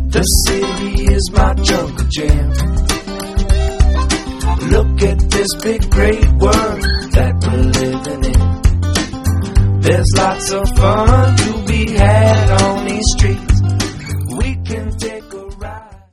The city is my jungle jam. Look at this big great world that we're living in. There's lots of fun to be had on these streets.